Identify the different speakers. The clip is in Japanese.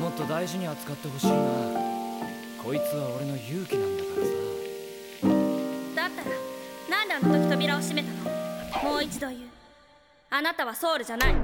Speaker 1: もっと大事に扱ってほしいな。こいつは俺の勇気なんだからさ。
Speaker 2: だったらなんであの時扉を閉めたの？もう一度言う。あなたはソウルじゃない。